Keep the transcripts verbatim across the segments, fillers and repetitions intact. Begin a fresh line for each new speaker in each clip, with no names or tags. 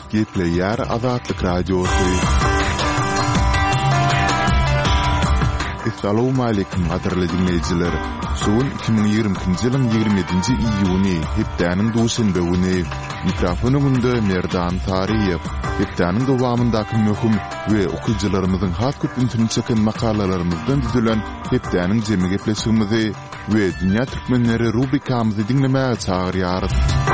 Gepleyer Azatlyk Radiosu. Assalamu alaykum gaderli dinleyijiler. Son iki bin ýigrimkinji ýylyň ýigrimedinji iýuny hepdäniň duşanbe güni mikrofonumda Merdan Tariýew. Hepdäniň dowamyndaky möhüm we okuwçylarymyzyň hat köp üntüni çeken makalalarymyzdan düzülen hepdäniň jemi gepleşigimizi we dünýä türkmenleri rubrikamyzy dinlemäge çagyrýarys.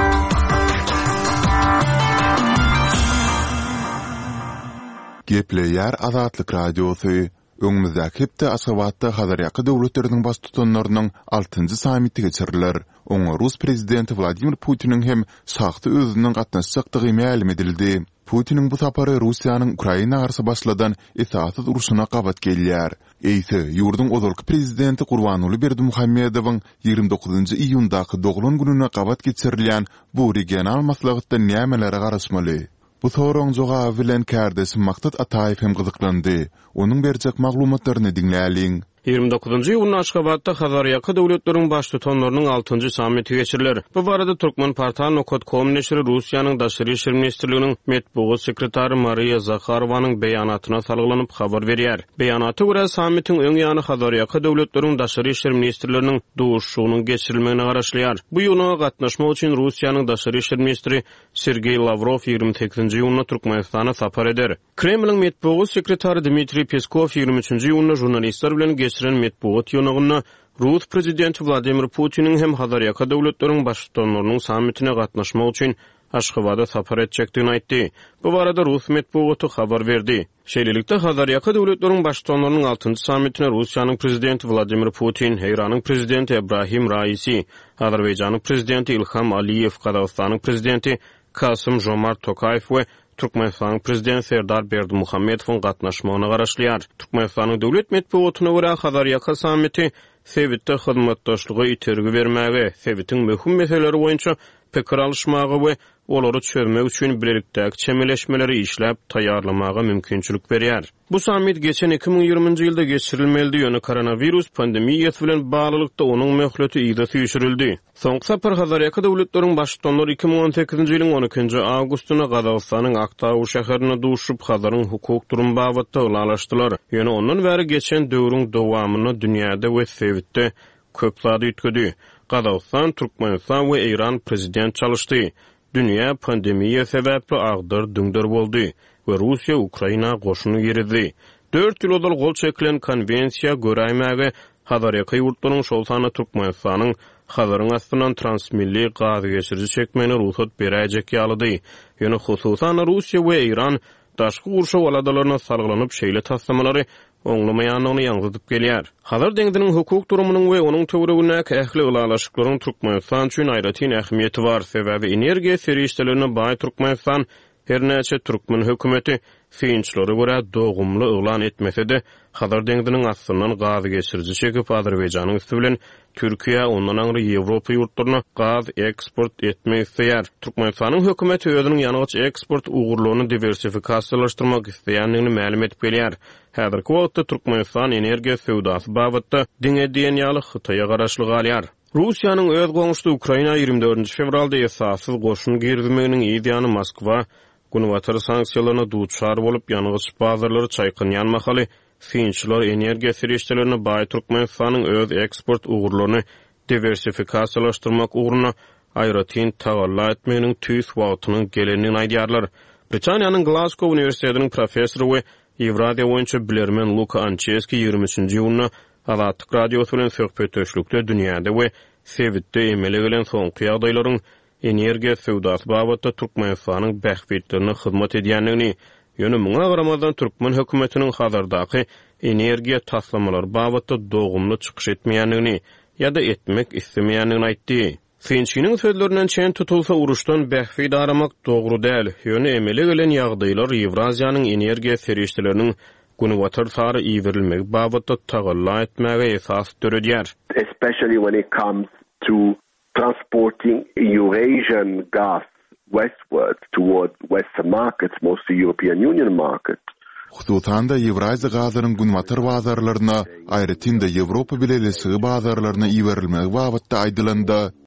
Gepleyer Azatlyk Radiosu. Öňümizde hepde Aşgabatda Hazarýaky döwletleriniň baş tutanlarynyň altıncı samiti geçiriler. Oňa Rus prezidenti Vladimir Putiniň hem şahsy özüniň gatnaşjakdygy ma'lum edildi. Putiniň bu sapary Russiýanyň Ukraina garşy başladan esassız uruşuna gabat gelýär. Eýse ýurdun ozalky prezidenti Gurbanuly Berdimuhammedowyň ýygrimi dokuzynjy iýundaky doglan gününe gabat geçirilýän bu regional maslahatda nämelere garaşmaly? Bu soraň jogaby bilen kärdesim Maktat Ataýew hem gyzyklandy. Onuň berjek maglumatlaryny dinläliň.
ýygrimi dokuzynjy ýylyň Aşgabatda Hazarýaky döwletleriniň baş tutanlarynyň altıncı samiti geçiriler. Bu barada Türkmen portaly Nokot kom neşri Russiýanyň daşary işler ministrliginiň metbuat sekretary Mariya Zakharowanyň beýanatyna salgylanyp habar berýär. Beýanaty görä samitiň öň ýany Hazarýaky döwletleriniň daşary işler ministrliginiň duşugynyň geçirilmegine garaşlýar. Bu ýylyna gatnaşmak üçin Russiýanyň daşary işler ministri Sergey Lavrov ýygrimi sekizinji ýylyna Türkmenistana sapar eder. Kremliň metbuat sekretary Dmitri Peskov ýygrimi üçinji ýylyna jurnalistler bilen geçiren metbuat ýygynyna Rus prezidenti Vladimir Putiniň hem Hazarýaky döwletleriniň baş tutanlarynyň samitine gatnaşmak üçin Aşgabada sapar etjekdigini aýtdy. Bu barada Rus metbuaty habar berdi. Şeýlelikde Hazarýaky döwletleriniň baş tutanlarynyň altıncı samitine Russiýanyň prezidenti Vladimir Putin, Eýranyň prezidenti Ebrahim Raisi, Azerbaýjanyň prezidenti Ilham Aliýew, Qazaqstanyň prezidenti Kasym Jomart Tokayew we Türkmenistanyň prezidenti Serdar Berdimuhammedowyň gatnaşmagyna garaşlýar. Türkmenistanyň döwlet metbuatyna görä Hazarýaky samiti Sewitde hyzmatdaşlygy itergi bermäge, Sewitiň möhüm meselelери boýunça pikir alışmagy we olary çözmek üçin birlikdäki çemeleşmeleri işläp taýýarlamaga mümkinçilik berýär. Bu samit geçen iki bin ýygrimiňji ýylda geçirilmeli ýöne koronavirus pandemiýasy bilen baglykda onuň möhleti ýyda süýşürildi. Soňky sapar Hazarýaky döwletleriniň baş tutanlary iki bin on sekizinji ýylyň on ikinji awgustyna Gazagstanyň Aktaw şäherine duşup Hazaryň hukuk durumy babatda ulalaşdylar. Ýöne ondan bäri geçen döwrüň dowamyny dünýäde we Sewitde köp zat ýetgidi. Gazagstan, Türkmenistan we Eýran prezident çalışdy. Dünya pandemiýa sebäpli agdyr düňder boldy we Russiýa Ukraina goşuny ýeridi. dört ýyl odal gol çekilen konvensiýa göräýmäge Hazarýaky ýurtlaryň şol sany Türkmenistanyň Hazaryň astynan transmilli gaz geçiriji çekmegine ruhsat beräjek ýalydy. Ýöne hususan Russiýa we Eýran daşky gurşa waladalaryna salgylanyp şeýle taslamalary oňlamaýanyny ýaňyzyp gelýär. Hazar deňdiniň hukuk durumynyň we onuň töweregindäki ähli ulalaşyklaryň Türkmenistan üçin aýratyn ähmiýeti bar. Sebäbi energiýa serişdelerine baý Türkmenistan her näçe türkmen hökümeti fiýinçlere görä dogumly elan etmese-de Hazar deňdiniň aslyndan gaz geçiriji çekip Azerbaýjanyň üstü bilen Türkiýe ondan aňry Ýewropa ýurtlaryna gaz eksport etmek isleýär. Türkmenistanyň hökümeti özüniň ýanygyç eksport ugurlugyny diversifikasiýalaşdyrmak isleýändigini ma'lum etip gelýär. Häzirki wagtda Türkmenistan energiýa sowdasy babatda diňe diýen ýaly Hytaýa garaşlyk alýar. Russiýanyň öz goňuşdy Ukraina ýygrimi dördünji fevralda esassyz goşun girmeginiň ýa-da Moskwa Gunwatar sanksiýalaryna duçar bolup ýanygyç bazarlary çaýkynýan mahaly fiýinçler energiýa serişdelerini baý Türkmenistanyň öz eksport ugurlaryny diversifikasiýalaşdyrmak ugruna aýratyn tagalla etmeginiň tüýs wagtynyň gelenini aýdýarlar. Britaniýanyň Glasgow Uniwersitetiniň professory we Ýewrasiýa boýunça bilermen Luka Ancheski ýygrimi üçinji ýylyna Azatlyk Radiosu bilen söhbetdeşlikde dünýäde we Sewitde emele gelen soňky ýagdaýlaryň energiýa sowdasy babatda Türkmenistanyň bähbetlerine hyzmat edýändigini, ýöne muňa garamadan Türkmen hökümetiniň hazardaky energiýa taslamalary babatda dogumly çykyş etmeýändigini ýa-da etmek islemeýändigini aýtdy. Finçiniň sözlerinden çen tutulsa uruşdan bähbet aramak dogry däl. Ýöne emele gelen ýagdaýlar Ýewrasiýanyň energiýa serişdeleriniň Gunwatar sary iýerilmegi babatda tagalla etmäge esas töredýär.
Especially when it comes to transporting Eurasian gas westwards towards Western markets, mostly European Union markets.
Hususan da Ýewrasiýa gazaryň Gunwatar bazarlaryna, aýratyn da Ýewropa bilen elesigi bazarlaryna iýerilmegi babatda aýdylandy.